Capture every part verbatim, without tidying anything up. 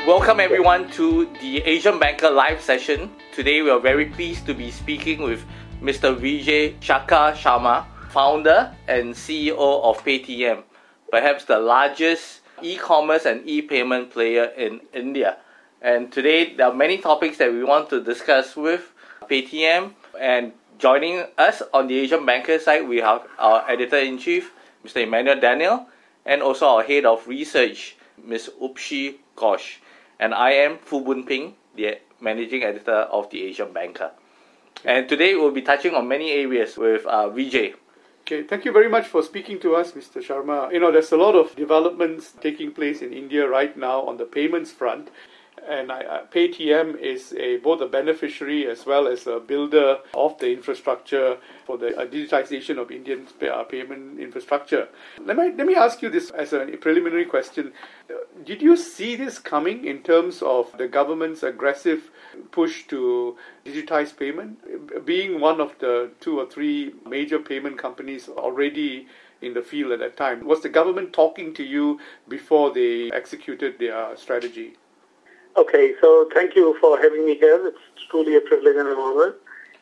Welcome everyone to the Asian Banker live session. Today we are very pleased to be speaking with Mister Vijay Shankar Sharma, founder and C E O of Paytm, perhaps the largest e-commerce and e-payment player in India. And today there are many topics that we want to discuss with Paytm, and joining us on the Asian Banker side we have our Editor-in-Chief, Mister Emmanuel Daniel, and also our Head of Research, Miz Upshi Ghosh. And I am Fu Boon Ping, the Managing Editor of the Asian Banker. And today we'll be touching on many areas with uh, Vijay. Okay, thank you very much for speaking to us, Mister Sharma. You know, there's a lot of developments taking place in India right now on the payments front. And I, uh, Paytm is a, both a beneficiary as well as a builder of the infrastructure for the uh, digitization of Indian pay, uh, payment infrastructure. Let me, let me ask you this as a preliminary question. Uh, did you see this coming in terms of the government's aggressive push to digitize payment? Being one of the two or three major payment companies already in the field at that time, was the government talking to you before they executed their strategy? Okay, so thank you for having me here. It's truly a privilege and an honor.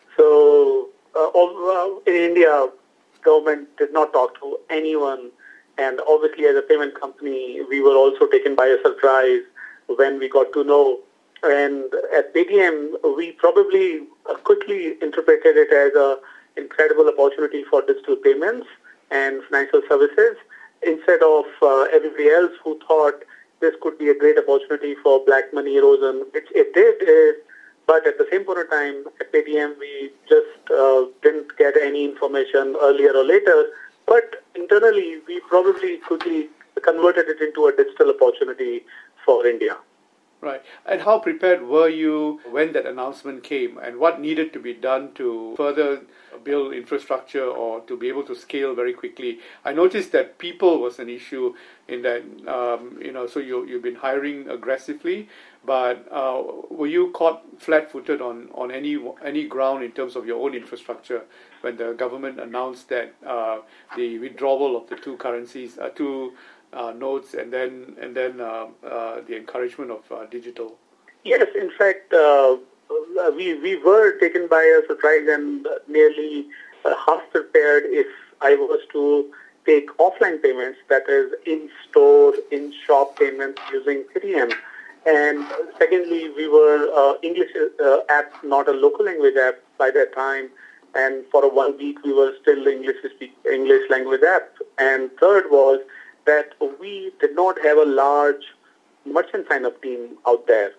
So, uh, all, uh, in India, government did not talk to anyone, and obviously as a payment company, we were also taken by a surprise when we got to know. And at Paytm, we probably uh, quickly interpreted it as an incredible opportunity for digital payments and financial services, instead of uh, everybody else who thought this could be a great opportunity for black money erosion, which it did, is, but at the same point of time, at Paytm, we just uh, didn't get any information earlier or later, but internally, we probably quickly converted it into a digital opportunity for India. Right. And how prepared were you when that announcement came, and what needed to be done to further build infrastructure or to be able to scale very quickly? I noticed that people was an issue in that, um, you know, so you, you've been hiring aggressively, but uh, were you caught flat-footed on, on any any ground in terms of your own infrastructure when the government announced that uh, the withdrawal of the two currencies, uh, two Uh, notes, and then and then uh, uh, the encouragement of uh, digital? Yes, in fact, uh, we we were taken by a surprise and nearly uh, half prepared if I was to take offline payments, that is in-store, in-shop payments using Paytm. And secondly, we were uh, English uh, app, not a local language app by that time. And for a one week, we were still English speak English language app. And third was that we did not have a large merchant sign-up team out there.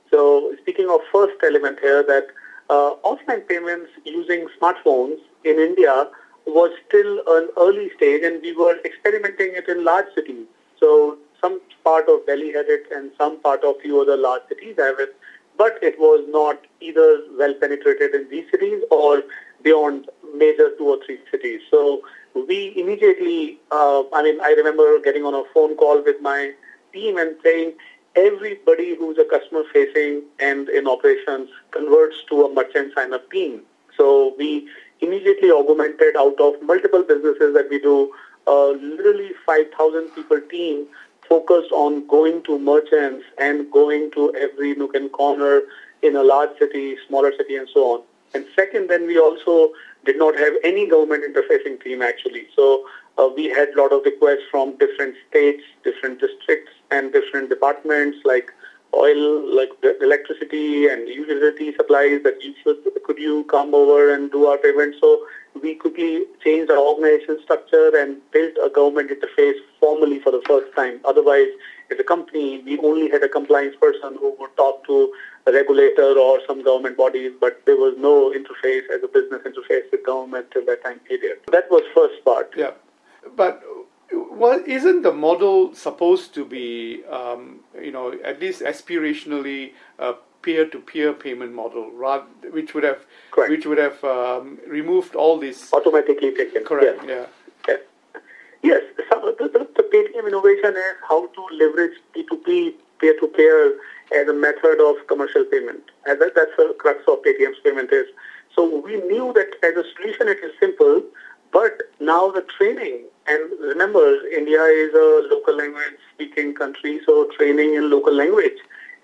So speaking of first element here, that uh, offline payments using smartphones in India was still an early stage, and we were experimenting it in large cities. So some part of Delhi had it and some part of few other large cities have it, but it was not either well penetrated in these cities or beyond major two or three cities. So we immediately, uh, I mean, I remember getting on a phone call with my team and saying, everybody who's a customer facing and in operations converts to a merchant sign-up team. So we immediately augmented out of multiple businesses that we do, uh, literally five thousand people team focused on going to merchants and going to every nook and corner in a large city, smaller city, and so on. And second, then we also did not have any government interfacing team actually. So uh, we had a lot of requests from different states, different districts, and different departments like oil, like electricity and utility supplies, that you should, could you come over and do our payment? So we quickly changed our organization structure and built a government interface formally for the first time. Otherwise, as a company, we only had a compliance person who would talk to a regulator or some government bodies, but there was no interface as a business interface with government till that time period. That was first part. Yeah, but well, isn't the model supposed to be, um, you know, at least aspirationally a peer-to-peer payment model, rather, which would have, Correct. which would have um, removed all this automatically taken. Correct. Yes. Yeah. Yes. Yes. So the, the, the Paytm innovation is how to leverage P two P, peer-to-peer, as a method of commercial payment. And that, that's the crux of Paytm's payment is. So we knew that as a solution it is simple, but now the training, and remember, India is a local language speaking country, so training in local language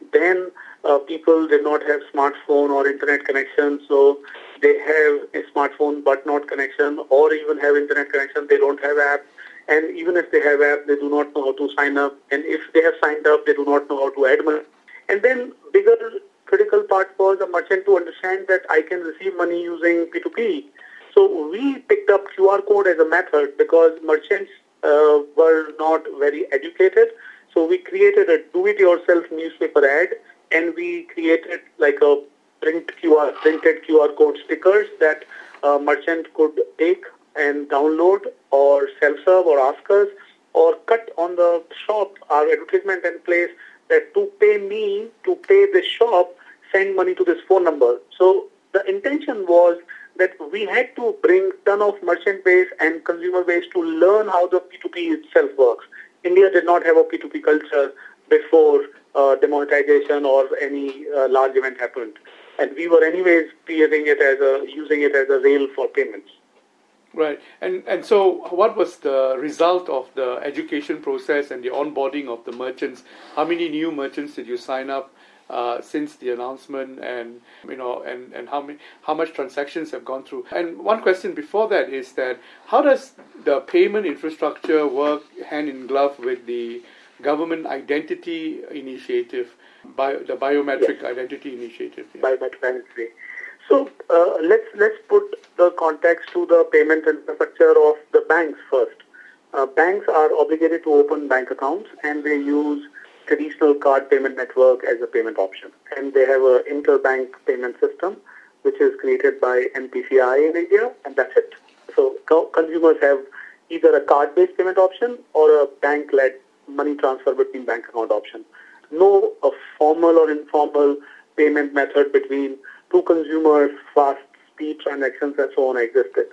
then uh, people did not have smartphone or internet connection, so they have a smartphone but not connection, or even have internet connection, they don't have app. And even if they have app, they do not know how to sign up. And if they have signed up, they do not know how to add money. And then bigger critical part was the merchant to understand that I can receive money using P two P. So we picked up Q R code as a method because merchants uh, were not very educated. So we created a do-it-yourself newspaper ad, and we created like a print Q R, printed Q R code stickers that a merchant could take and download or self-serve or ask us, or cut on the shop our advertisement and place that to pay me, to pay the shop, send money to this phone number. So the intention was that we had to bring ton of merchant base and consumer base to learn how the P two P itself works. India did not have a P two P culture before uh, demonetization or any uh, large event happened. And we were anyways creating it as a, using it as a rail for payments. Right. And and so what was the result of the education process and the onboarding of the merchants? How many new merchants did you sign up uh, since the announcement, and you know and, and how many how much transactions have gone through? And one question before that is that how does the payment infrastructure work hand in glove with the government identity initiative, bio, the biometric yes. identity initiative? Yeah. Biometric identity. So uh, let's let's put the context to the payment infrastructure of the banks first. Uh, banks are obligated to open bank accounts, and they use traditional card payment network as a payment option. And they have an interbank payment system, which is created by N P C I in India, and that's it. So co- consumers have either a card-based payment option or a bank-led money transfer between bank account option. No a formal or informal payment method between two consumers, fast speed transactions and so on existed.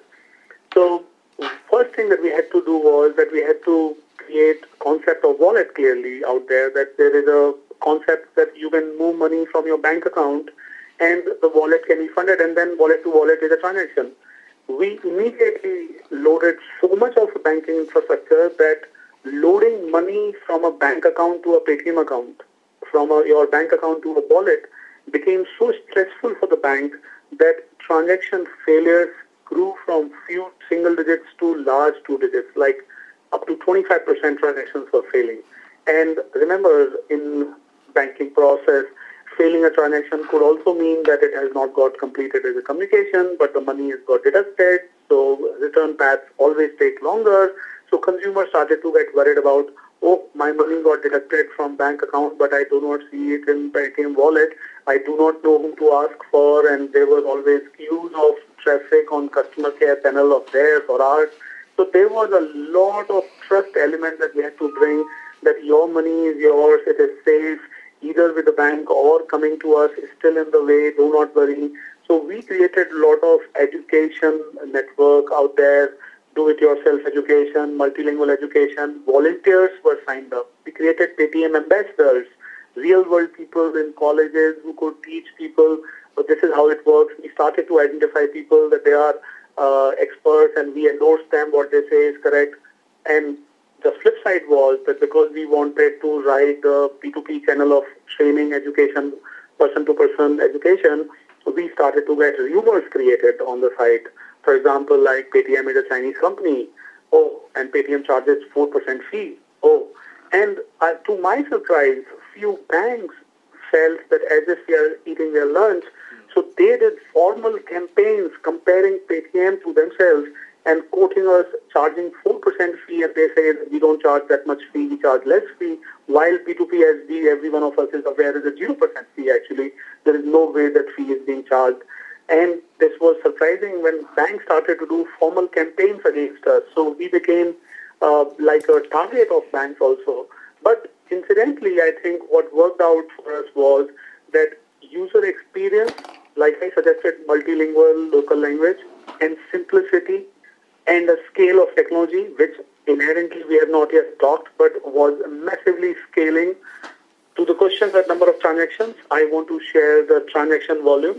So first thing that we had to do was that we had to create concept of wallet clearly out there, that there is a concept that you can move money from your bank account and the wallet can be funded, and then wallet to wallet is a transaction. We immediately loaded so much of banking infrastructure that loading money from a bank account to a Paytm account, from a, your bank account to a wallet, became so stressful for the bank that transaction failures grew from few single digits to large two digits, like up to twenty-five percent transactions were failing. And remember, in banking process, failing a transaction could also mean that it has not got completed as a communication, but the money has got deducted, so return paths always take longer. So consumers started to get worried about, oh, my money got deducted from bank account, but I do not see it in Paytm wallet. I do not know whom to ask for, and there was always queues of traffic on customer care panel of theirs or ours. So there was a lot of trust element that we had to bring, that your money is yours, it is safe, either with the bank or coming to us is still in the way, do not worry. So we created a lot of education network out there, do-it-yourself education, multilingual education. Volunteers were signed up. We created Paytm ambassadors, real-world people in colleges who could teach people, but this is how it works. We started to identify people that they are uh, experts, and we endorsed them, what they say is correct. And the flip side was that because we wanted to ride the P two P channel of training, education, person-to-person education, we started to get rumors created on the site. For example, like Paytm is a Chinese company. Oh, and Paytm charges four percent fee. Oh, and uh, to my surprise, few banks felt that as if we are eating their lunch. So they did formal campaigns comparing Paytm to themselves and quoting us charging four percent fee, and they say that we don't charge that much fee, we charge less fee, while P two P S D, every one of us is aware, is a zero percent fee actually. There is no way that fee is being charged. And this was surprising when banks started to do formal campaigns against us. So we became uh, like a target of banks also. But incidentally, I think what worked out for us was that user experience, like I suggested, multilingual, local language, and simplicity, and a scale of technology, which inherently we have not yet talked, but was massively scaling. To the question that number of transactions, I want to share the transaction volume.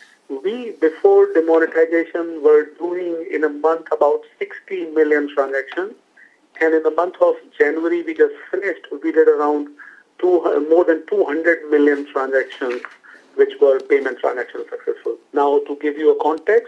We, before demonetization, were doing in a month about sixty million transactions. And in the month of January, we just finished, we did around two, more than two hundred million transactions which were payment transactions successful. Now, to give you a context,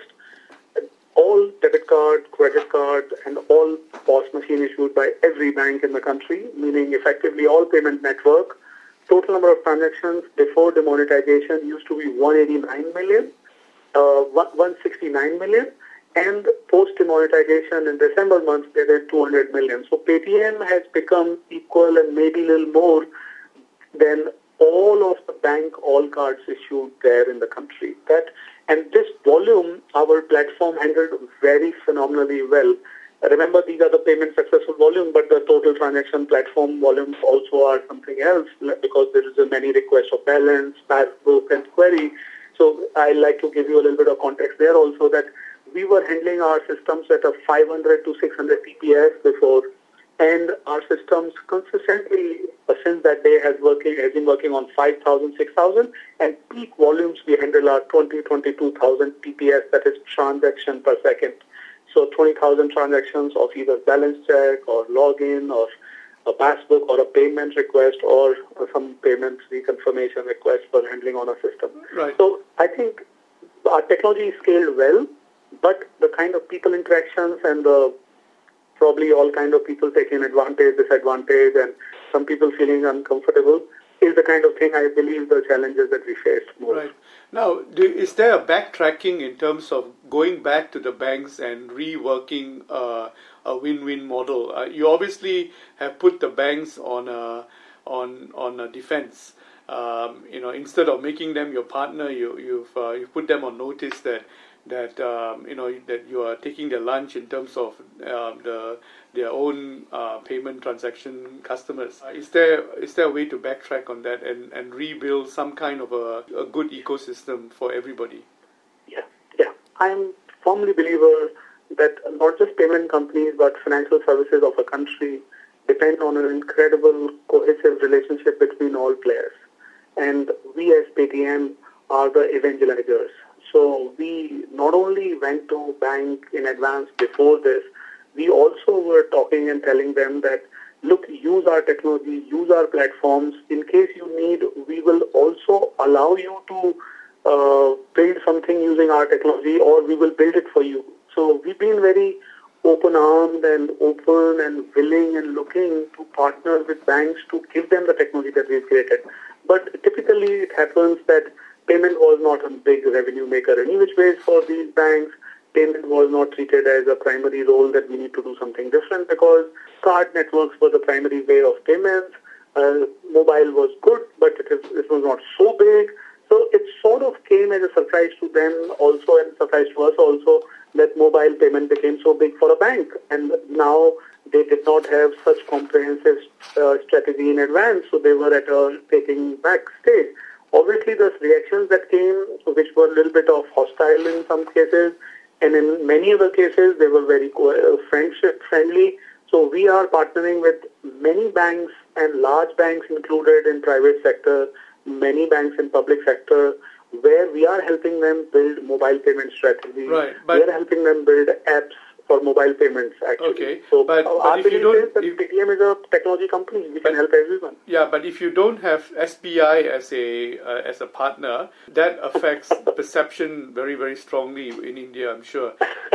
all debit card, credit card, and all P O S machine issued by every bank in the country, meaning effectively all payment network, total number of transactions before demonetization used to be one hundred eighty-nine million, uh, one hundred sixty-nine million, and post-demonetization in December month, they did two hundred million. So Paytm has become equal and maybe a little more than all of the bank all cards issued there in the country. That and this volume, our platform handled very phenomenally well. Remember, these are the payment successful volume, but the total transaction platform volumes also are something else because there is a many requests of balance, passbook, and query. So I like to give you a little bit of context there also that we were handling our systems at a five hundred to six hundred T P S before, and our systems consistently uh, since that day has working has been working on five thousand, six thousand, and peak volumes we handle are twenty, twenty-two thousand T P S, that is transaction per second. So twenty thousand transactions of either balance check or login or a passbook or a payment request or some payment reconfirmation request for handling on a system. Right. So I think our technology is scaled well, but the kind of people interactions and the probably all kind of people taking advantage, disadvantage, and some people feeling uncomfortable is the kind of thing I believe the challenges that we faced most. Right. Now, do, is there a backtracking in terms of going back to the banks and reworking uh, a win-win model? Uh, you obviously have put the banks on a on on a defense. Um, you know, instead of making them your partner, you you've uh, you put them on notice that that um, you know that you are taking their lunch in terms of uh, the their own uh, payment transaction customers. Uh, is there is there a way to backtrack on that and, and rebuild some kind of a, a good ecosystem for everybody? Yeah, yeah. I am firmly believer that not just payment companies but financial services of a country depend on an incredible cohesive relationship between all players. And we as Paytm are the evangelizers. So we not only went to bank in advance before this, we also were talking and telling them that, look, use our technology, use our platforms. In case you need, we will also allow you to uh, build something using our technology, or we will build it for you. So we've been very open-armed and open and willing and looking to partner with banks to give them the technology that we've created. But typically it happens that payment was not a big revenue maker any which ways for these banks. Payment was not treated as a primary role that we need to do something different because card networks were the primary way of payments. Uh, mobile was good, but it, is, it was not so big. So it sort of came as a surprise to them also and surprise to us also that mobile payment became so big for a bank. And now they did not have such comprehensive uh, strategy in advance, so they were at a taking back stage. Obviously, the reactions that came, which were a little bit of hostile in some cases, and in many other cases, they were very friendship friendly. So we are partnering with many banks and large banks included in private sector, many banks in public sector, where we are helping them build mobile payment strategies. Right, but we are helping them build apps for mobile payments, actually. Okay, so but, but our if you belief don't, is that if, Paytm is a technology company. We but, can help everyone. Yeah, but if you don't have S B I as a uh, as a partner, that affects perception very very strongly in India, I'm sure.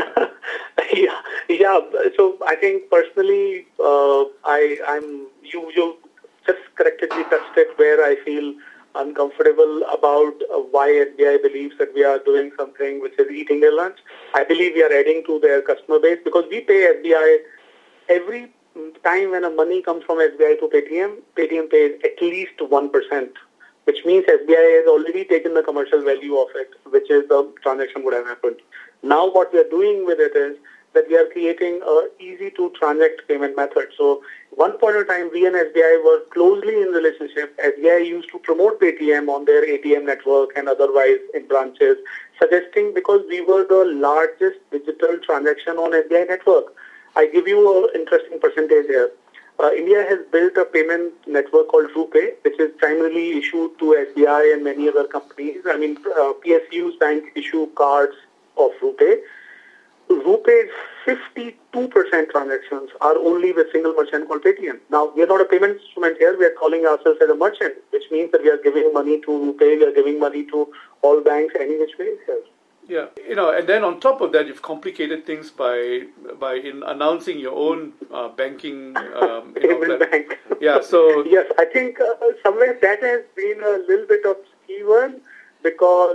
yeah, yeah. So I think personally, uh, I I'm you you just correctly touched it where I feel uncomfortable about uh, why S B I believes that we are doing something which is eating their lunch. I believe we are adding to their customer base because we pay S B I every time when a money comes from S B I to Paytm, Paytm pays at least one percent, which means S B I has already taken the commercial value of it, which is the transaction would have happened. Now what we are doing with it is that we are creating a easy to transact payment method. So one point of time, we and S B I were closely in relationship. S B I used to promote Paytm on their A T M network and otherwise in branches, suggesting because we were the largest digital transaction on S B I network. I give you an interesting percentage here. Uh, India has built a payment network called RuPay, which is primarily issued to S B I and many other companies. I mean, uh, P S Us bank issue cards of RuPay. RuPay's fifty-two percent transactions are only with single merchant called Paytm. Now, we are not a payment instrument here. We are calling ourselves as a merchant, which means that we are giving money to RuPay, we are giving money to all banks, any which way here. Yeah, you know, and then on top of that, you've complicated things by by in announcing your own uh, banking um, you payment know, bank. Yeah, so yes, I think uh, somewhere that has been a little bit of skewer because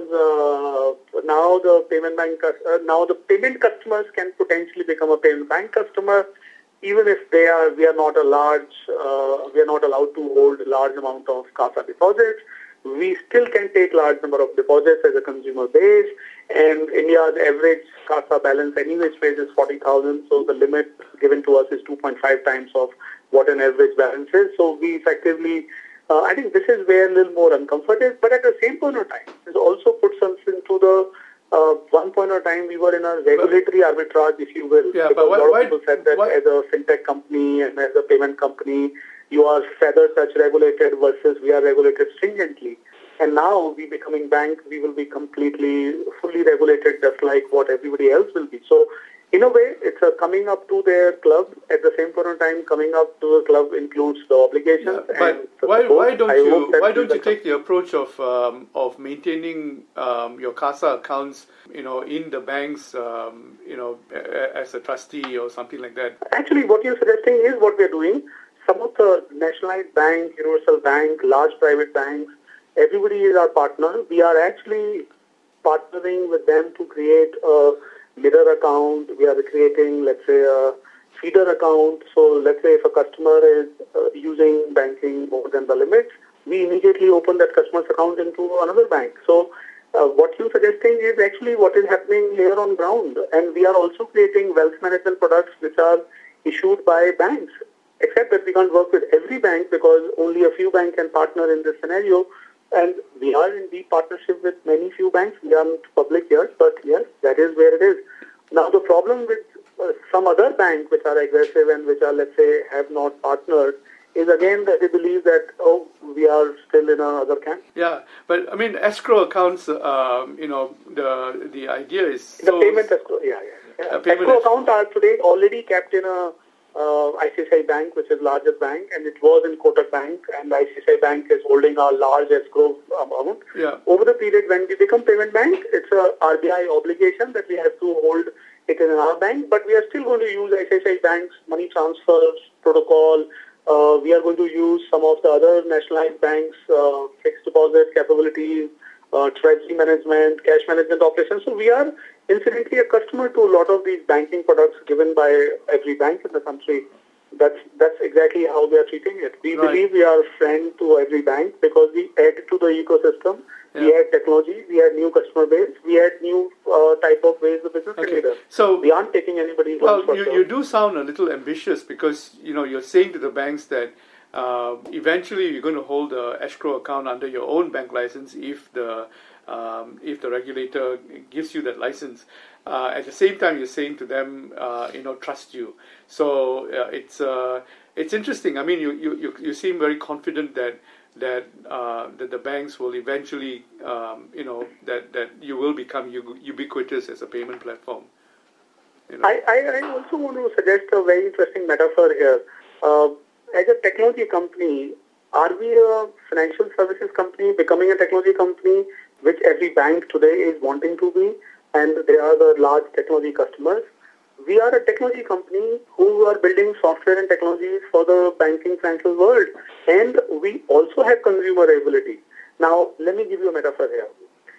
uh, now the payment bank uh, now the payment customers can potentially become a payment bank customer, even if they are we are not a large uh, we are not allowed to hold a large amount of CASA deposits. We still can take large number of deposits as a consumer base, and India's average CASA balance anyway is forty thousand, so the limit given to us is two point five times of what an average balance is. So we effectively, uh, I think this is where a little more uncomfort is, but at the same point of time, this also puts us into the uh, one point of time we were in a regulatory but, arbitrage, if you will. Yeah, because but why, a lot of why, people said that why, as a fintech company and as a payment company, you are feather touch regulated versus we are regulated stringently. And now we becoming bank, we will be completely fully regulated just like what everybody else will be. So in a way, it's a coming up to their club. At the same point of time, coming up to the club includes the obligations. Yeah, but and why, why don't I you why don't you the take the approach of um, of maintaining um, your CASA accounts, you know, in the banks, um, you know, as a trustee or something like that? Actually, what you're suggesting is what we're doing. Some of the nationalized bank, universal bank, large private banks, everybody is our partner. We are actually partnering with them to create a mirror account. We are creating, let's say, a feeder account. So let's say if a customer is uh, using banking more than the limits, we immediately open that customer's account into another bank. So uh, what you're suggesting is actually what is happening here on ground. And we are also creating wealth management products which are issued by banks. Except that we can't work with every bank because only a few banks can partner in this scenario. And we are in deep partnership with many few banks. We aren't public yet, but yes, that is where it is. Now, the problem with uh, some other banks which are aggressive and which are, let's say, have not partnered is again that they believe that, oh, we are still in another camp. Yeah, but I mean, escrow accounts, um, you know, the the idea is... The so payment escrow, yeah, yeah. yeah. Uh, payment escrow es- accounts are today already kept in a Uh, I C I C I Bank, which is largest bank, and it was in Kotak Bank, and I C I C I Bank is holding a large escrow amount. Yeah. Over the period when we become payment bank, it's a R B I obligation that we have to hold it in our bank, but we are still going to use I C I C I Bank's money transfers protocol. Uh, we are going to use some of the other nationalized banks' uh, fixed deposit capabilities, uh, treasury management, cash management operations. So we are incidentally a customer to a lot of these banking products given by every bank in the country. That's that's exactly how we are treating it. We Right. believe we are a friend to every bank because we add to the ecosystem. Yeah. We add technology, we add new customer base, we add new uh, type of ways the business Okay. can be done. So, We aren't taking anybody's well, loans for you, sure. you do sound a little ambitious because, you know, you're saying to the banks that uh, eventually you're going to hold a escrow account under your own bank license if the um, if the regulator gives you that license. Uh, at the same time, you're saying to them, uh, you know, trust you. So uh, it's uh, it's interesting. I mean, you, you, you, you seem very confident that that uh, that the banks will eventually, um, you know, that, that you will become ubiquitous as a payment platform. You know? I, I, I also want to suggest a very interesting metaphor here. Uh, as a technology company, are we a financial services company becoming a technology company, which every bank today is wanting to be, and they are the large technology customers? We are a technology company who are building software and technologies for the banking financial world, and we also have consumer ability. Now, let me give you a metaphor here.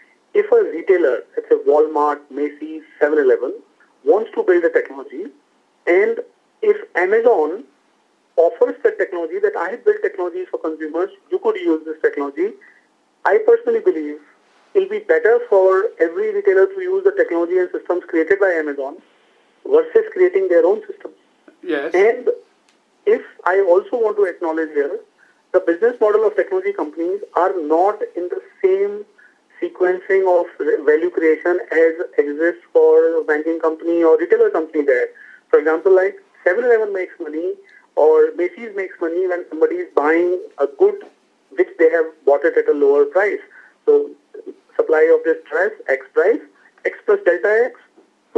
If a retailer, let's say Walmart, Macy's, seven eleven, wants to build a technology, and if Amazon offers that technology, that I have built technology for consumers, you could use this technology, I personally believe it will be better for every retailer to use the technology and systems created by Amazon versus creating their own systems. Yes. And if I also want to acknowledge here, the business model of technology companies are not in the same sequencing of value creation as exists for a banking company or retailer company there. For example, like seven eleven makes money or Macy's makes money when somebody is buying a good which they have bought it at a lower price. So supply of this dress, X price, X plus delta X to the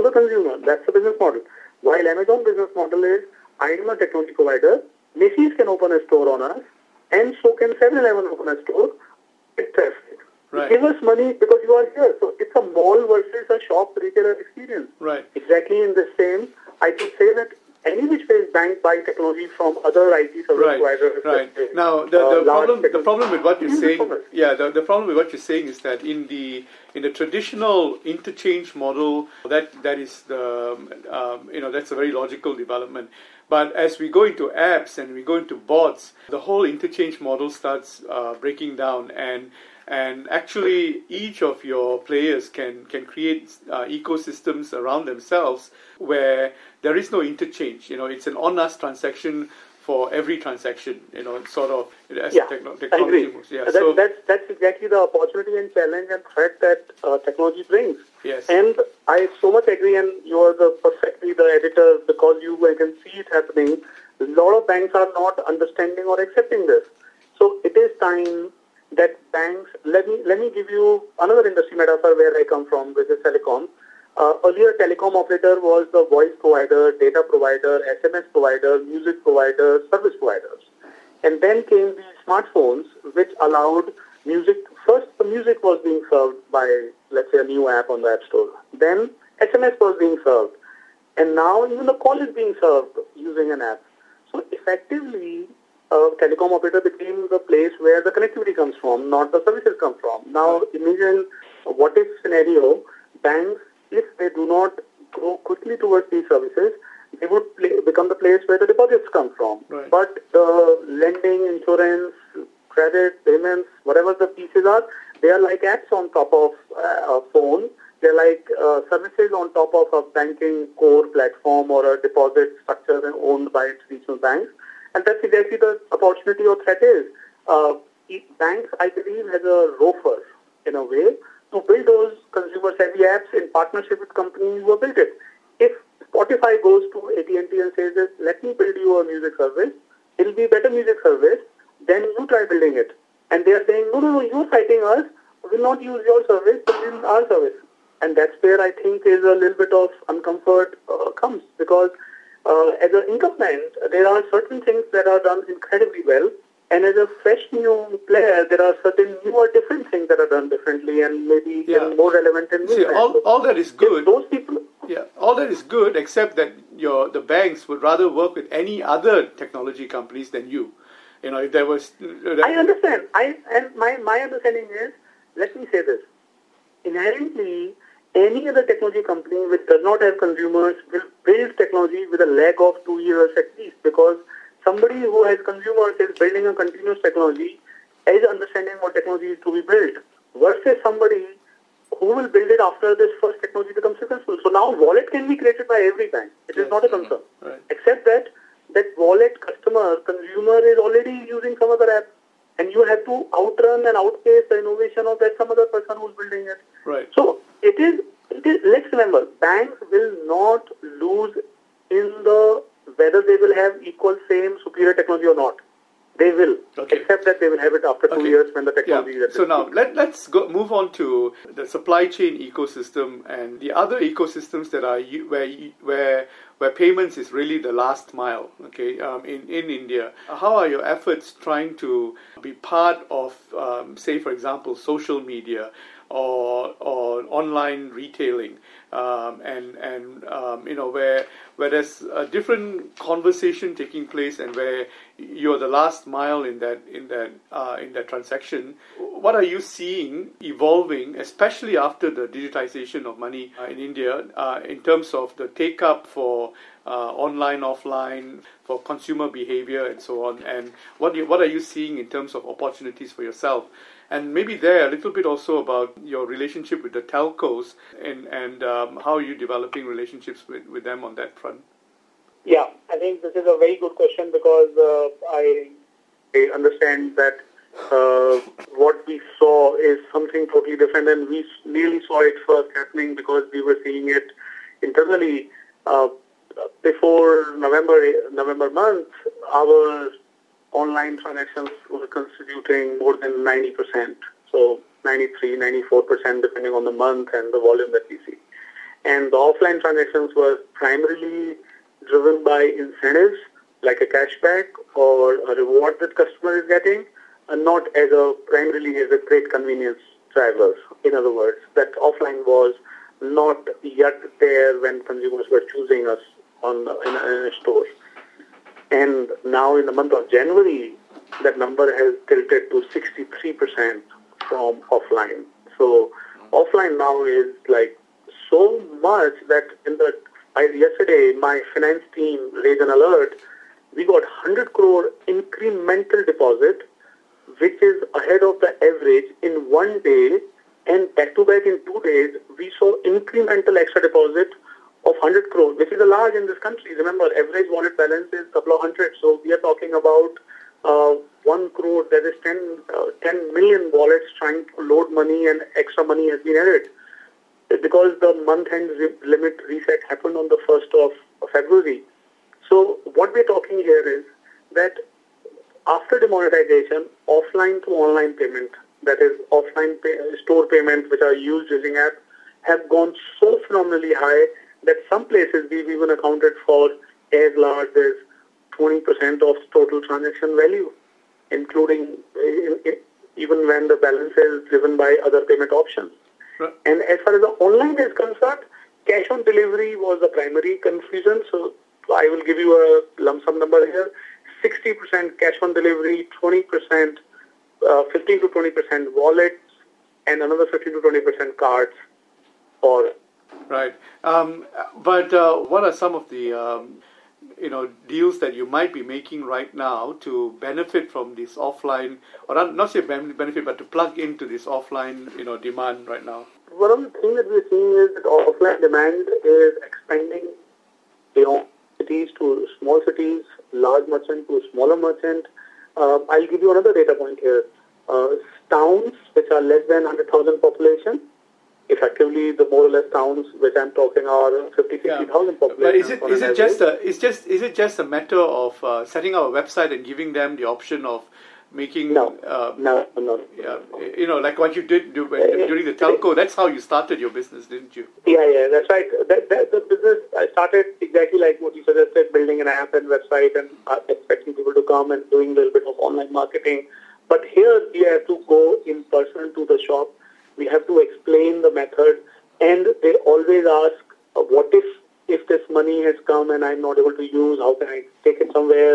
the consumer. That's the business model. While Amazon business model is, I am a technology provider, Macy's can open a store on us, and so can seven eleven open a store. It's traffic. Right. Give us money because you are here. So it's a mall versus a shop retailer experience. Right. Exactly in the same, I could say that any which way is banked by technology from other I T service Right, providers. right. Like, Now, the, uh, the problem, the problem with what you're Use the saying, commerce. yeah, the, the problem with what you're saying is that in the in the traditional interchange model, that that is the um, you know that's a very logical development. But as we go into apps and we go into bots, the whole interchange model starts uh, breaking down, and and actually each of your players can can create uh, ecosystems around themselves where there is no interchange. You know, it's an on-us transaction for every transaction. You know, sort of as Yeah, techno- I technology agree. moves. Yeah, That, so that's, that's exactly the opportunity and challenge and threat that uh, technology brings. yes, And I so much agree, and you are the perfectly the editor because you I can see it happening. A lot of banks are not understanding or accepting this. So it is time that banks, let me let me give you another industry metaphor where I come from, which is telecom. Uh, earlier, telecom operator was the voice provider, data provider, S M S provider, music provider, service providers. And then came the smartphones, which allowed music. First, the music was being served by, let's say, a new app on the App Store. Then, S M S was being served. And now, even the call is being served using an app. So, effectively, a telecom operator became the place where the connectivity comes from, not the services come from. Now, imagine a what-if scenario. Banks, if they do not go quickly towards these services, they would play, become the place where the deposits come from. Right. But the lending, insurance, credit, payments, whatever the pieces are, they are like apps on top of uh, a phone. They're like uh, services on top of a banking core platform or a deposit structure owned by its regional banks. And that's exactly the opportunity or threat is. Uh, banks, I believe, has a ROFR, in a way, to build those consumer-savvy apps in partnership with companies who have built it. If Spotify goes to A T and T and says, let me build you a music service, it'll be a better music service, then you try building it. And they are saying, no, no, no, you're fighting us, we'll not use your service, but we'll use our service. And that's where I think is a little bit of uncomfort uh, comes, because uh, as an incumbent, there are certain things that are done incredibly well. And as a fresh new player, there are certain new or different things that are done differently and maybe Yeah. even more relevant and new. see, all, all that is good. If those people, Yeah, all that is good, except that your the banks would rather work with any other technology companies than you. You know, if there was. Uh, I understand. I and my, my understanding is, let me say this. Inherently, any other technology company which does not have consumers will build technology with a lag of two years at least, because somebody who has consumers is building a continuous technology, is understanding what technology is to be built, versus somebody who will build it after this first technology becomes successful. So now wallet can be created by every bank. It is Yes. not a concern. Right. Except that that wallet customer, consumer is already using some other app. And you have to outrun and outpace the innovation of that some other person who's building it. Right. So it is, it is, let's remember, banks will not lose in the whether they will have equal, same, superior technology or not. They will, Okay. except that they will have it after two Okay. years when the technology Yeah. is at So its now peak. let let's go move on to the supply chain ecosystem and the other ecosystems that are u- where you- where where payments is really the last mile. Okay, um, in in India, how are your efforts trying to be part of, um, say, for example, social media or or online retailing, um, and and um, you know where where there's a different conversation taking place and where you're the last mile in that in that uh, in that transaction. What are you seeing evolving, especially after the digitization of money uh, in India, uh, in terms of the take up for uh, online, offline, for consumer behavior, and so on? And what you, what are you seeing in terms of opportunities for yourself? And maybe there a little bit also about your relationship with the telcos and and um, how are you developing relationships with, with them on that front? Yeah, I think this is a very good question because uh, I, I understand that uh, what we saw is something totally different, and we really saw it first happening because we were seeing it internally. Uh, before November November month, our online transactions were constituting more than ninety percent. So ninety-three, ninety-four percent depending on the month and the volume that we see. And the offline transactions were primarily driven by incentives, like a cashback or a reward that customer is getting, and not as a primarily as a great convenience driver. In other words, that offline was not yet there when consumers were choosing us on in a, in a store. And now in the month of January, that number has tilted to sixty-three percent from offline. So offline now is like so much that in the I, yesterday my finance team raised an alert. We got one hundred crore incremental deposit, which is ahead of the average in one day, and back to back in two days, we saw incremental extra deposit of one hundred crore, which is a large in this country. Remember, average wallet balance is a couple of hundred, so we are talking about uh, one crore, that is ten, uh, ten million wallets trying to load money, and extra money has been added. Because the month-end re- limit reset happened on the first of February. So what we're talking here is that after demonetization, offline to online payment, that is offline pay, store payment which are used using app, have gone so phenomenally high that some places we've even accounted for as large as twenty percent of total transaction value, including in, in, even when the balance is driven by other payment options. Right. And as far as the online is concerned, cash on delivery was the primary confusion. So I will give you a lump sum number here. sixty percent cash on delivery, twenty percent, uh, fifteen to twenty percent wallets, and another fifteen to twenty percent cards. Or Right. Um, but uh, what are some of the um, you know deals that you might be making right now to benefit from this offline, or not, not say benefit, but to plug into this offline you know demand right now? One of the things that we're seeing is that offline demand is expanding beyond cities to small cities, large merchant to smaller merchant. Uh, I'll give you another data point here. Uh, towns which are less than one hundred thousand population, effectively the more or less towns which I'm talking are fifty, sixty thousand yeah. population. But is it is it just a is just is it just a matter of uh, setting up a website and giving them the option of making no uh, no no yeah you know like what you did do, when, uh, during the telco? That's how you started your business, didn't you? Yeah, yeah, that's right. That, that the business I started exactly like what you suggested, building an app and website and uh, expecting people to come and doing a little bit of online marketing. But here we have to go in person to the shop. We have to explain the method, and they always ask, uh, what if if this money has come and I'm not able to use, how can I take it somewhere?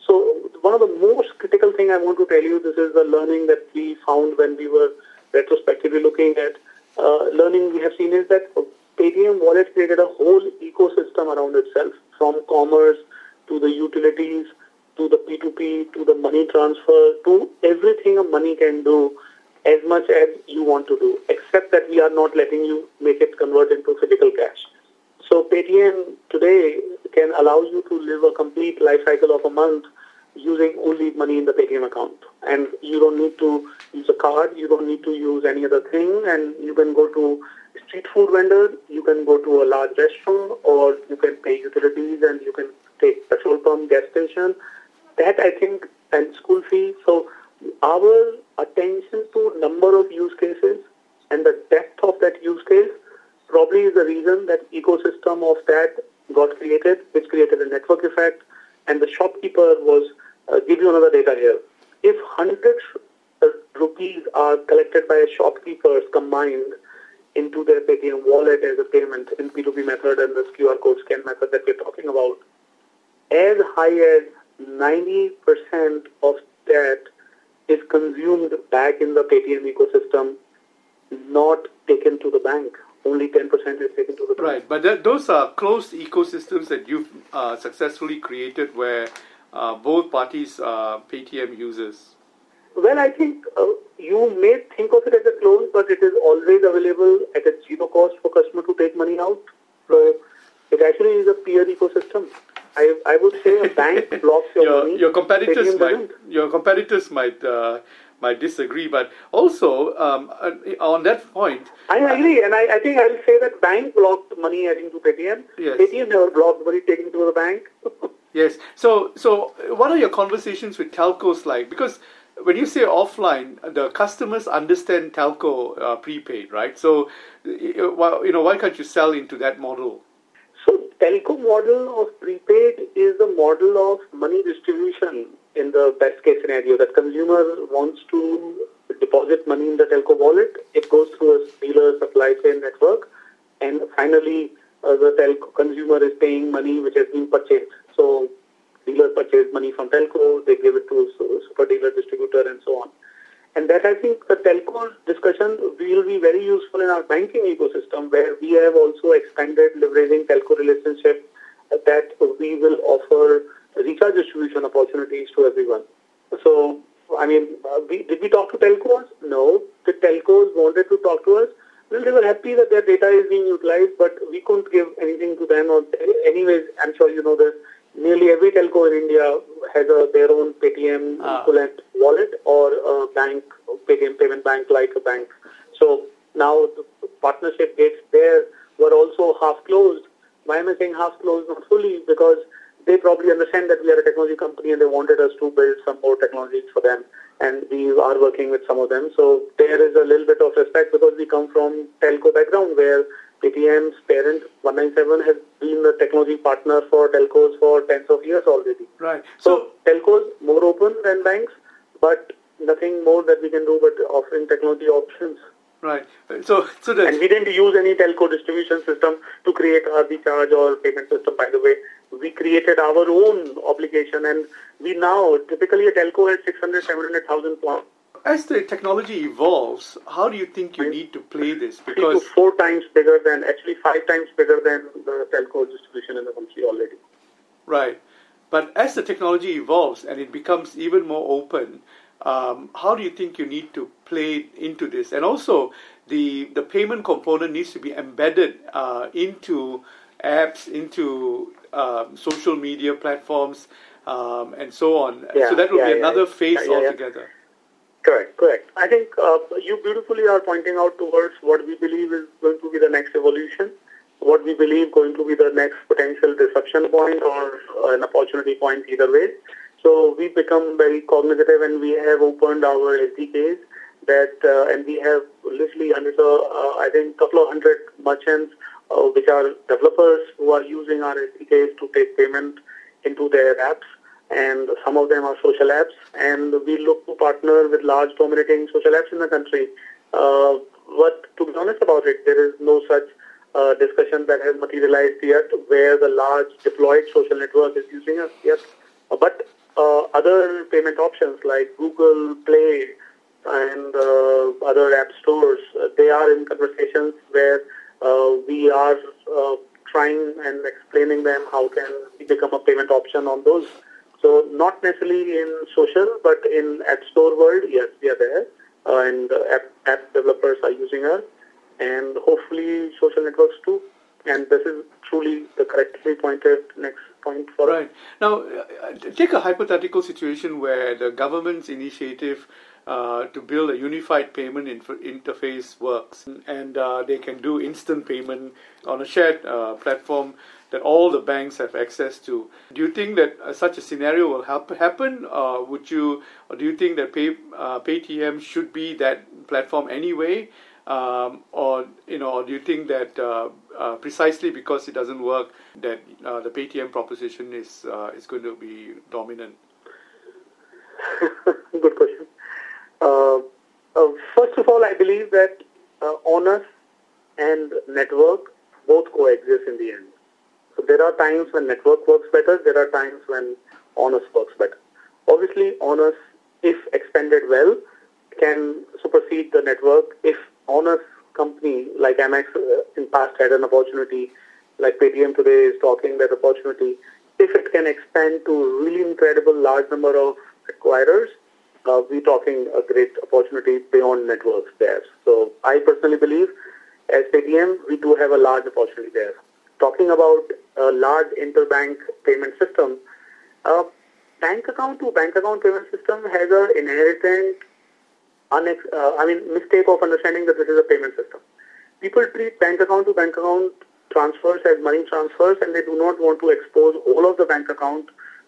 So one of the most critical thing I want to tell you, this is the learning that we found when we were retrospectively looking at uh, learning we have seen is that Paytm Wallet created a whole ecosystem around itself, from commerce to the utilities, to the P two P, to the money transfer, to everything a money can do, as much as you want to do, except that we are not letting you make it convert into physical cash. So Paytm today can allow you to live a complete life cycle of a month using only money in the Paytm account. And you don't need to use a card, you don't need to use any other thing, and you can go to street food vendor, you can go to a large restaurant, or you can pay utilities and you can take petrol pump, gas station. That I think, and school fee. So our attention to number of use cases and the depth of that use case probably is the reason that ecosystem of that got created, which created a network effect. And the shopkeeper was, uh, give you another data here. If one hundred rupees are collected by shopkeepers combined into their Paytm wallet as a payment in P two P method and the Q R code scan method that we're talking about, as high as ninety percent of that is consumed back in the Paytm ecosystem, not taken to the bank. Only ten percent is taken to the bank. Right, but that, those are closed ecosystems that you've uh, successfully created where uh, both parties are Paytm users. Well, I think uh, you may think of it as a close, but it is always available at a zero cost for customer to take money out. So it actually is a peer ecosystem. I I would say a bank blocks your, your money. Your competitors Paytm might doesn't. your competitors might uh, might disagree, but also um, on that point, I agree, and I, I think I'll say that bank blocked money heading to Paytm. Yes. Paytm never blocked money taken to the bank. Yes. So, so what are your conversations with telcos like? Because when you say offline, the customers understand telco uh, prepaid, right? So, you know, why can't you sell into that model? So, telco model of prepaid is the model of money distribution in the best case scenario. That consumer wants to deposit money in the telco wallet. It goes through a dealer supply chain network, and finally, uh, the telco consumer is paying money which has been purchased. So, dealer purchase money from telco, they give it to super dealer distributor and so on. And that, I think, the telco discussion will be very useful in our banking ecosystem, where we have also expanded leveraging telco relationship that we will offer recharge distribution opportunities to everyone. So, I mean, uh, we, did we talk to telcos? No. The telcos wanted to talk to us. Well, they were happy that their data is being utilized, but we couldn't give anything to them. Or anyways, I'm sure you know this. Nearly every telco in India has a, their own Paytm ah. equivalent wallet or a bank, Paytm payment bank like a bank. So now the partnership gates there were also half closed. Why am I saying half closed? Not fully, because they probably understand that we are a technology company and they wanted us to build some more technologies for them. And we are working with some of them. So there is a little bit of respect because we come from telco background where Paytm's parent, one nine seven, has been a technology partner for telcos for tens of years already. Right. So, so telcos more open than banks, but nothing more that we can do but offering technology options. Right. So, so that and we didn't use any telco distribution system to create our recharge or payment system, by the way. We created our own obligation, and we now, typically a telco has six hundred, seven hundred thousand points. As the technology evolves, how do you think you need to play this? Because three to four times bigger than, actually five times bigger than the telco distribution in the country already. Right. But as the technology evolves and it becomes even more open, um, how do you think you need to play into this? And also, the the payment component needs to be embedded uh, into apps, into um, social media platforms, um, and so on. Yeah, so that will yeah, be yeah, another phase yeah, yeah, altogether. Yeah. Correct, correct. I think uh, you beautifully are pointing out towards what we believe is going to be the next evolution, what we believe going to be the next potential disruption point or uh, an opportunity point either way. So we've become very cognitive and we have opened our S D Ks that, uh, and we have literally under the, uh, I think, couple of hundred merchants uh, which are developers who are using our S D Ks to take payment into their apps. And some of them are social apps, and we look to partner with large dominating social apps in the country. Uh, but to be honest about it, there is no such uh, discussion that has materialized yet where the large deployed social network is using us yet. Uh, but uh, other payment options like Google Play and uh, other app stores, uh, they are in conversations where uh, we are uh, trying and explaining them how can we become a payment option on those. So not necessarily in social, but in App Store world, yes, we are there. Uh, and uh, app, app developers are using us. And hopefully social networks too. And this is truly the correctly pointed next point for right. us. Now, uh, take a hypothetical situation where the government's initiative uh, to build a unified payment inf- interface works. And uh, they can do instant payment on a shared uh, platform that all the banks have access to. Do you think that uh, such a scenario will help happen? Uh, would you, or do you think that Pay, uh, Paytm should be that platform anyway? Um, or you know, or do you think that uh, uh, precisely because it doesn't work, that uh, the Paytm proposition is uh, is going to be dominant? Good question. Uh, uh, first of all, I believe that uh, honest and network both coexist in the end. So there are times when network works better, there are times when honest works better. Obviously, honest, if expanded well, can supersede the network. If honest company like Amex uh, in past had an opportunity, like Paytm today is talking that opportunity, if it can expand to really incredible large number of acquirers, uh, we're talking a great opportunity beyond networks there. So I personally believe as Paytm, we do have a large opportunity there. Talking about a large interbank payment system, uh, bank account to bank account payment system has an inherent, unex- uh, I mean, mistake of understanding that this is a payment system. People treat bank account to bank account transfers as money transfers, and they do not want to expose all of the bank account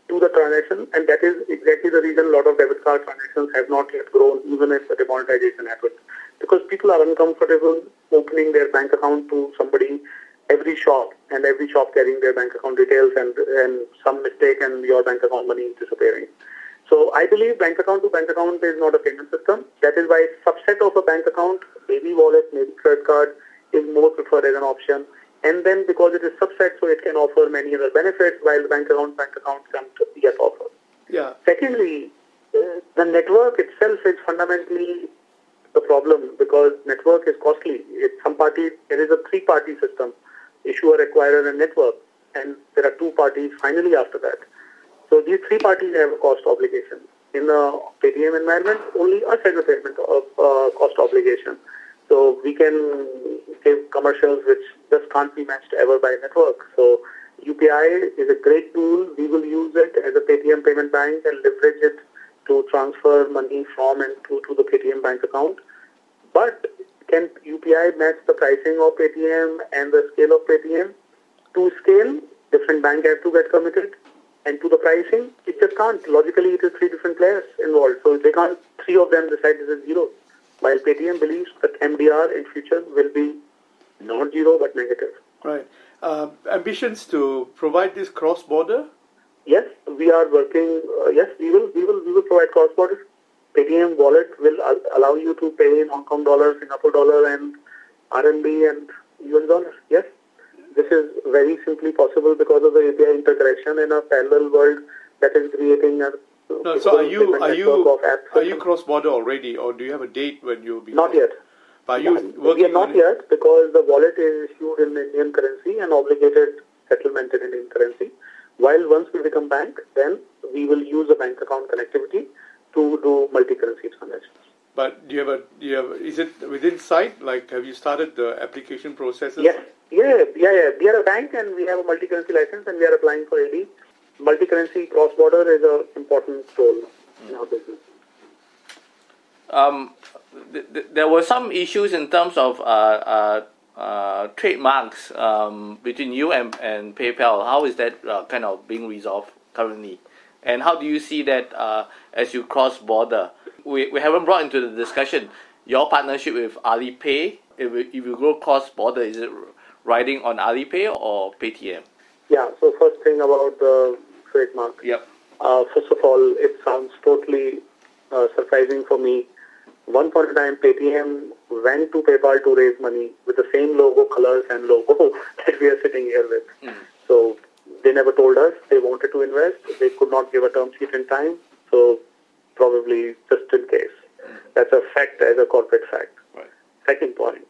to the transaction, and that is exactly the reason a lot of debit card transactions have not yet grown, even if the demonetization happened. Because people are uncomfortable opening their bank account to somebody, every shop, and every shop carrying their bank account details, and, and some mistake and your bank account money is disappearing. So I believe bank account to bank account is not a payment system. That is why subset of a bank account, maybe wallet, maybe credit card, is more preferred as an option. And then because it is subset, so it can offer many other benefits, while the bank account, bank account can't yet offer. Yeah. Secondly, uh, the network itself is fundamentally the problem, because network is costly. It, some party, there is a three-party system, issuer, acquirer, and network. And there are two parties finally after that. So these three parties have a cost obligation. In the Paytm environment, only us has a payment of uh, cost obligation. So we can give commercials which just can't be matched ever by network. So U P I is a great tool. We will use it as a Paytm payment bank and leverage it to transfer money from and to, to the Paytm bank account. But can U P I match the pricing of Paytm and the scale of Paytm? To scale, different banks have to get committed. And to the pricing, it just can't. Logically, it is three different players involved. So they can't, three of them decide this is zero. While Paytm believes that M D R in future will be not zero but negative. Right. Uh, ambitions to provide this cross-border? Yes, we are working. Uh, yes, we will. We will. We will provide cross-border. Paytm wallet will al- allow you to pay in Hong Kong dollar, Singapore dollar, and R M B and U S dollars. Yes, this is very simply possible because of the A P I interconnection in a parallel world that is creating a. No, so are you are you are you cross-border already, or do you have a date when you'll be? Not yet. Are you yeah, working we are not yet, because the wallet is issued in Indian currency and obligated settlement in Indian currency. While once we become bank, then we will use a bank account connectivity to do multi-currency transactions. But do you have a, do you have, is it within sight? Like, have you started the application processes? Yes, yeah, yeah, yeah. We are a bank and we have a multi-currency license and we are applying for A D. Multi-currency cross-border is an important role in our business. Um, th- th- there were some issues in terms of uh, uh, uh, trademarks um, between you and, and PayPal. How is that uh, kind of being resolved currently? And how do you see that uh, as you cross border? We we haven't brought into the discussion your partnership with Alipay. If, if you go cross border, is it riding on Alipay or Paytm? Yeah. So first thing about the trademark. Yep. Uh, first of all, it sounds totally uh, surprising for me. One point in time, Paytm went to PayPal to raise money with the same logo, colors, and logo that we are sitting here with. Mm. So they never told us they wanted to invest. They could not give a term sheet in time. So probably just in case. Mm. That's a fact as a corporate fact. Right. Second point,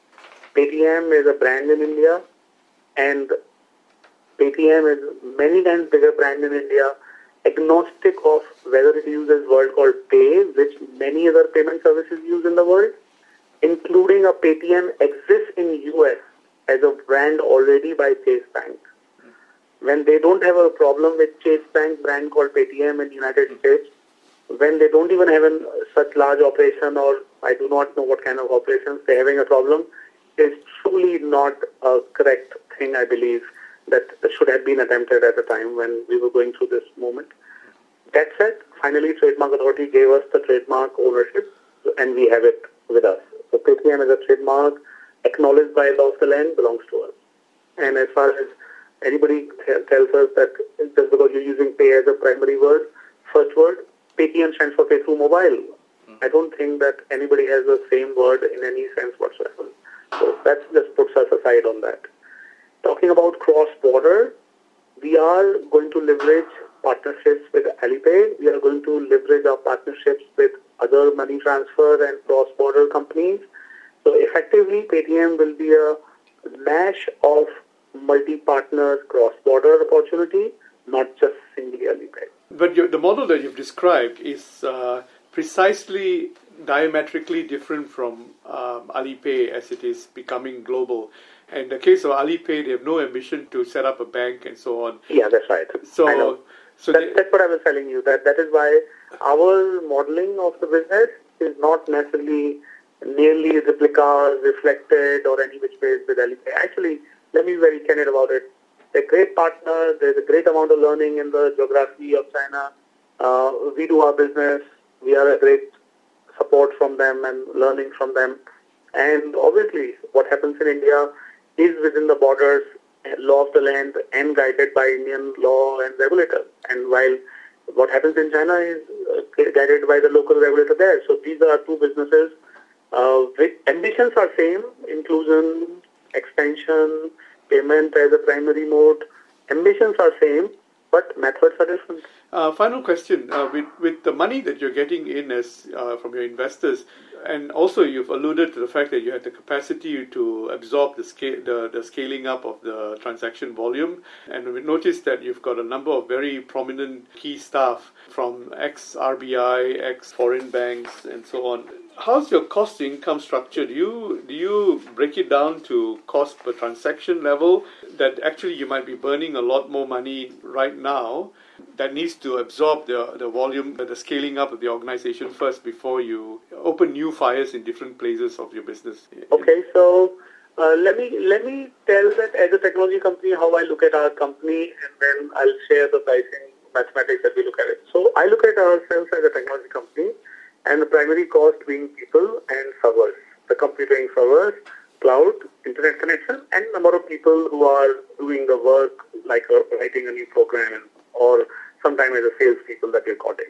Paytm is a brand in India, and Paytm is many times bigger brand in India, agnostic of whether it uses a word called Pay, which many other payment services use in the world, including a Paytm exists in U S as a brand already by Chase Bank. When they don't have a problem with Chase Bank brand called Paytm in the United States, when they don't even have an, such large operation, or I do not know what kind of operations they're having a problem, is truly not a correct thing, I believe, that should have been attempted at the time when we were going through this moment. That said, finally, Trademark Authority gave us the trademark ownership, and we have it with us. So Paytm as a trademark acknowledged by law of the land belongs to us. And as far as anybody t- tells us that just because you're using Pay as a primary word, first word, Paytm stands for Pay Through Mobile. Mm. I don't think that anybody has the same word in any sense whatsoever. So that just puts us aside on that. Talking about cross-border, we are going to leverage partnerships with Alipay. We are going to leverage our partnerships with other money transfer and cross-border companies. So effectively, Paytm will be a mash of multi-partner cross-border opportunity, not just singly Alipay. But you, the model that you've described is uh, precisely diametrically different from um, Alipay as it is becoming global. In the case of Alipay, they have no ambition to set up a bank and so on. Yeah, that's right. So, I know. so that, they, that's what I was telling you. That that is why our modeling of the business is not necessarily nearly replicas, reflected, or any which ways with Alipay. Actually, let me be very candid about it. They're a great partner. There's a great amount of learning in the geography of China. Uh, we do our business. We are a great support from them and learning from them. And obviously, what happens in India is within the borders, law of the land, and guided by Indian law and regulator. And while what happens in China is uh, guided by the local regulator there. So these are two businesses. Uh, with ambitions are same: inclusion, expansion, payment as a primary mode. Ambitions are same, but methods are different. Uh, final question. Uh, with, with the money that you're getting in as uh, from your investors, and also you've alluded to the fact that you had the capacity to absorb the, scale, the, the scaling up of the transaction volume, and we noticed that you've got a number of very prominent key staff from ex-R B I, ex-foreign banks, and so on. How's your cost to income structure? Do you do you break it down to cost per transaction level, that actually you might be burning a lot more money right now that needs to absorb the the volume, the scaling up of the organization first before you open new fires in different places of your business? Okay, so uh, let me let me tell that as a technology company how I look at our company, and then I'll share the pricing mathematics that we look at it. So I look at ourselves as a technology company, and the primary cost being people and servers, the computing servers, cloud, internet connection, and number of people who are doing the work, like uh, writing a new program, or sometimes as a sales people that we're cutting.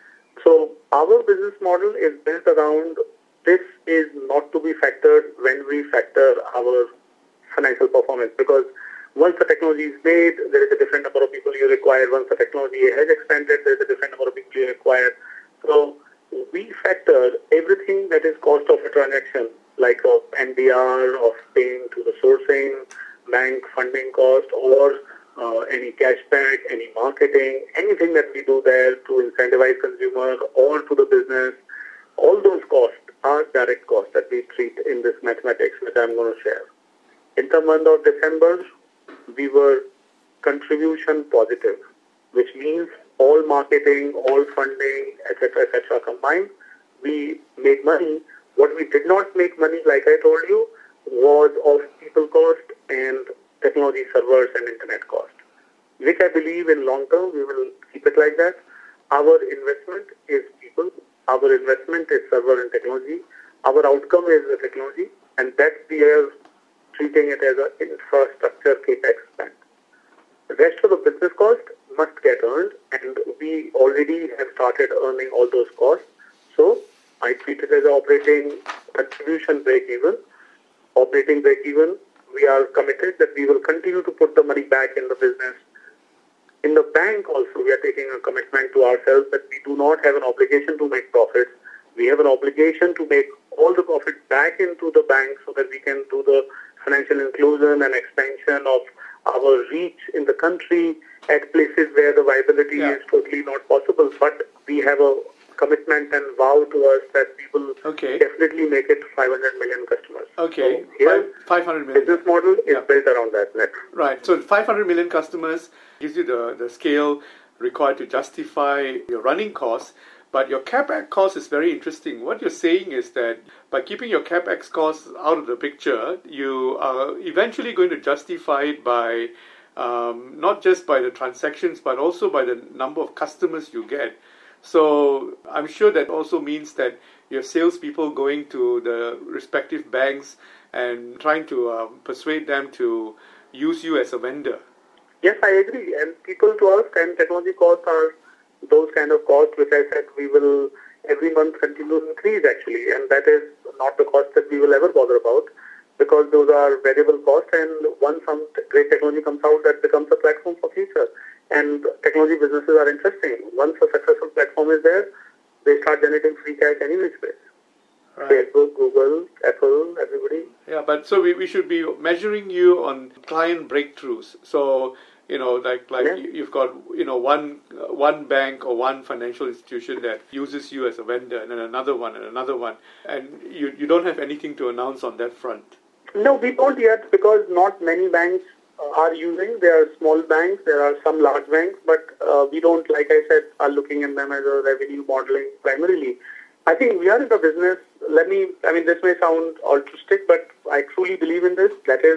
So our business model is built around this is not to be factored when we factor our financial performance, because once the technology is made, there is a different number of people you require. Once the technology has expanded, there is a different number of people you require. So we factor everything that is cost of a transaction, like a N D R of paying to the sourcing, bank funding cost, or uh, any cashback, any marketing, anything that we do there to incentivize consumer or to the business. All those costs are direct costs that we treat in this mathematics, which I'm going to share. In the month of December, we were contribution positive, which means all marketing, all funding, et cetera, et cetera combined, we made money. What we did not make money, like I told you, was of people cost and technology servers and internet cost, which I believe in long term we will keep it like that. Our investment is people, our investment is server and technology, our outcome is the technology, and that we are treating it as an infrastructure capex spend. The rest of the business cost must get earned, and we already have started earning all those costs. So I treat it as an operating contribution break-even. Operating break-even, we are committed that we will continue to put the money back in the business. In the bank also, we are taking a commitment to ourselves that we do not have an obligation to make profits. We have an obligation to make all the profits back into the bank so that we can do the financial inclusion and expansion of our reach in the country at places where the viability yeah. is totally not possible. But we have a commitment and vow to us that we will okay. definitely make it five hundred million customers. Okay, so here, five hundred million. Business model is yeah. built around that. Next. Right, so five hundred million customers gives you the, the scale required to justify your running costs. But your CapEx cost is very interesting. What you're saying is that by keeping your CapEx costs out of the picture, you are eventually going to justify it by um, not just by the transactions, but also by the number of customers you get. So I'm sure that also means that you have salespeople going to the respective banks and trying to um, persuade them to use you as a vendor. Yes, I agree. And people to us and technology costs are those kind of costs which I said we will every month continue to increase actually, and that is not the cost that we will ever bother about, because those are variable costs, and once some great technology comes out, that becomes a platform for future. And technology businesses are interesting. Once a successful platform is there, they start generating free cash any which way. Right. Facebook, Google, Apple, everybody. Yeah, but so we, we should be measuring you on client breakthroughs. So, you know, like like yeah. you've got, you know, one uh, one bank or one financial institution that uses you as a vendor, and then another one and another one, and you you don't have anything to announce on that front. No, we don't yet, because not many banks are using. There are small banks, there are some large banks, but uh, we don't, like I said, are looking at them as a revenue modeling primarily. I think we are in the business, let me, I mean, this may sound altruistic, but I truly believe in this. That is,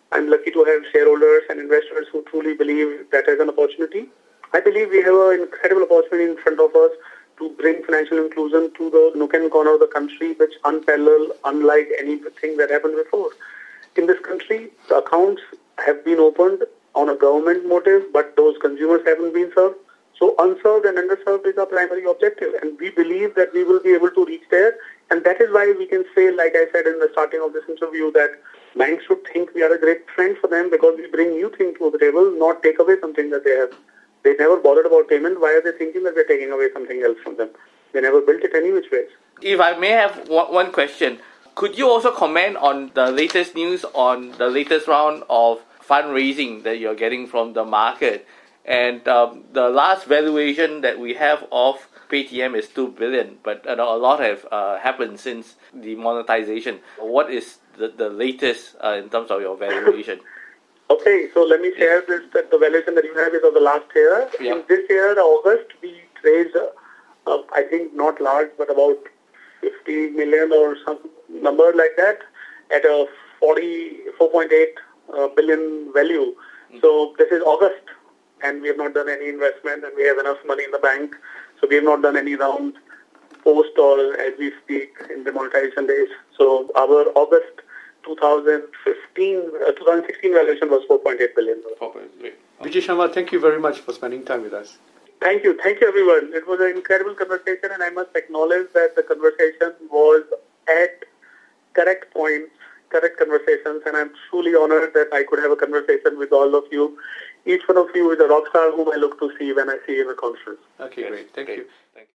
I'm lucky to have shareholders and investors who truly believe that as an opportunity. I believe we have an incredible opportunity in front of us to bring financial inclusion to the nook and corner of the country, which unparalleled, unlike anything that happened before. In this country, the accounts have been opened on a government motive, but those consumers haven't been served. So unserved and underserved is our primary objective, and we believe that we will be able to reach there. And that is why we can say, like I said in the starting of this interview, that banks should think we are a great friend for them because we bring new things to the table, not take away something that they have. They never bothered about payment. Why are they thinking that we're taking away something else from them? They never built it any which ways. If I may have one question, could you also comment on the latest news on the latest round of fundraising that you're getting from the market? And um, the last valuation that we have of Paytm is two billion, but you know, a lot have uh, happened since the monetization. What is the, the latest uh, in terms of your valuation? Okay, so let me share this, that the valuation that you have is of the last year. Yeah. In this year, August, we raised, uh, uh, I think not large, but about fifty million or some number like that at a forty-four point eight uh, billion value. Mm. So this is August, and we have not done any investment, and we have enough money in the bank. So we have not done any round post or as we speak in the monetization days. So our August twenty fifteen, uh, twenty sixteen valuation was four point eight billion. Vijay Sharma, thank you very much for spending time with us. Thank you. Thank you, everyone. It was an incredible conversation, and I must acknowledge that the conversation was at correct points, correct conversations, and I'm truly honored that I could have a conversation with all of you. Each one of you is a rock star whom I look to see when I see you in a conference. Okay, great. Thank great. you. Thank you.